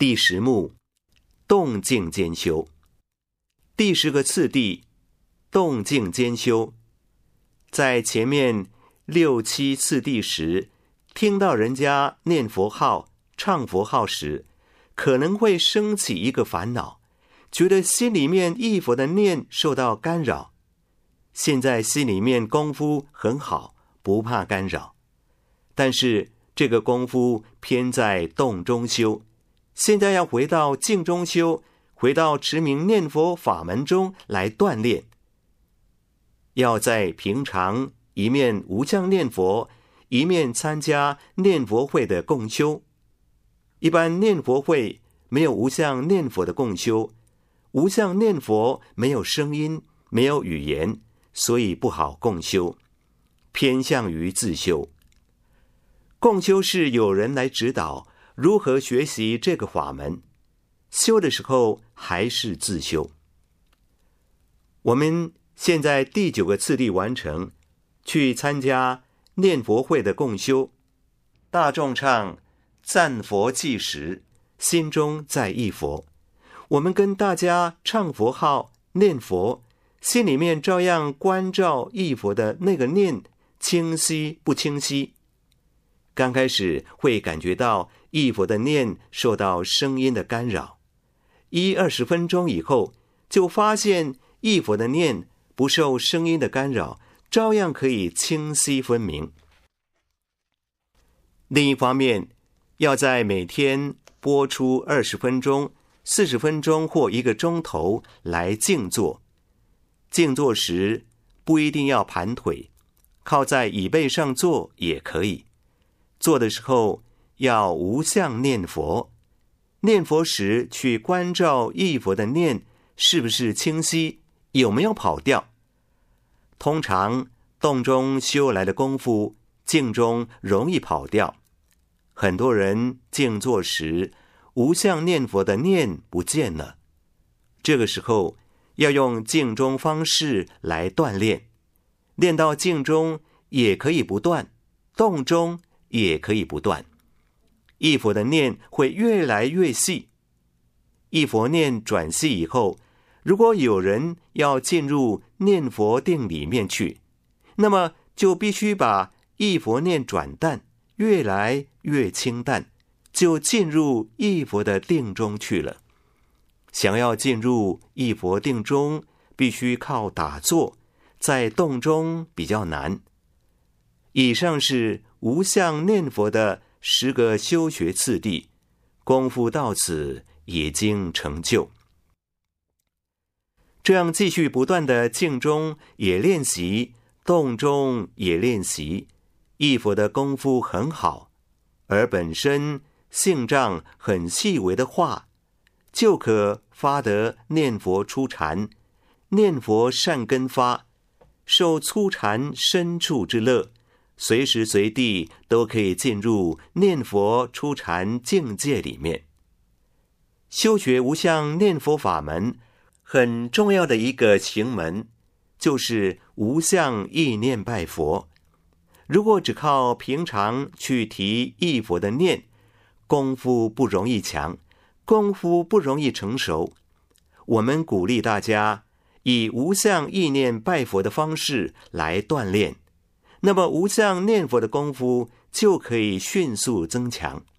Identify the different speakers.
Speaker 1: 第10目，动静兼修。第10个次第，动静兼修。在前面6、7次第时，听到人家念佛号、唱佛号时，可能会升起一个烦恼，觉得心里面忆佛的念受到干扰。现在心里面功夫很好，不怕干扰，但是这个功夫偏在动中修，现在要回到静中修，回到持名念佛法门中来锻炼。要在平常一面无相念佛，一面参加念佛会的共修。一般念佛会没有无相念佛的共修，无相念佛没有声音，没有语言，所以不好共修，偏向于自修。共修是有人来指导如何学习这个法门，修的时候还是自修。我们现在第9个次第完成，去参加念佛会的共修，大众唱赞佛偈时，心中在忆佛。我们跟大家唱佛号、念佛，心里面照样关照忆佛的那个念清晰不清晰。刚开始会感觉到忆佛的念受到声音的干扰，20分钟以后就发现忆佛的念不受声音的干扰，照样可以清晰分明。另一方面，要在每天播出20分钟、40分钟或1个钟头来静坐。静坐时不一定要盘腿，靠在椅背上坐也可以。坐的时候要无相念佛，念佛时去关照忆佛的念是不是清晰，有没有跑掉。通常动中修来的功夫，静中容易跑掉。很多人静坐时无相念佛的念不见了，这个时候要用静中方式来锻炼，练到静中也可以不断，动中也可以不断，忆佛的念会越来越细。忆佛念转细以后，如果有人要进入念佛定里面去，那么就必须把忆佛念转淡，越来越清淡，就进入忆佛的定中去了。想要进入忆佛定中，必须靠打坐，在动中比较难。以上是无相念佛的10个修学次第，功夫到此已经成就。这样继续不断的静中也练习，动中也练习，忆佛的功夫很好，而本身性障很细微的话，就可发得念佛初禅，念佛善根发，受初禅深处之乐，随时随地都可以进入念佛初禅境界里面。修学无相念佛法门很重要的一个行门，就是无相意念拜佛。如果只靠平常去提忆佛的念，功夫不容易强，功夫不容易成熟。我们鼓励大家以无相意念拜佛的方式来锻炼，那么无相念佛的功夫就可以迅速增强。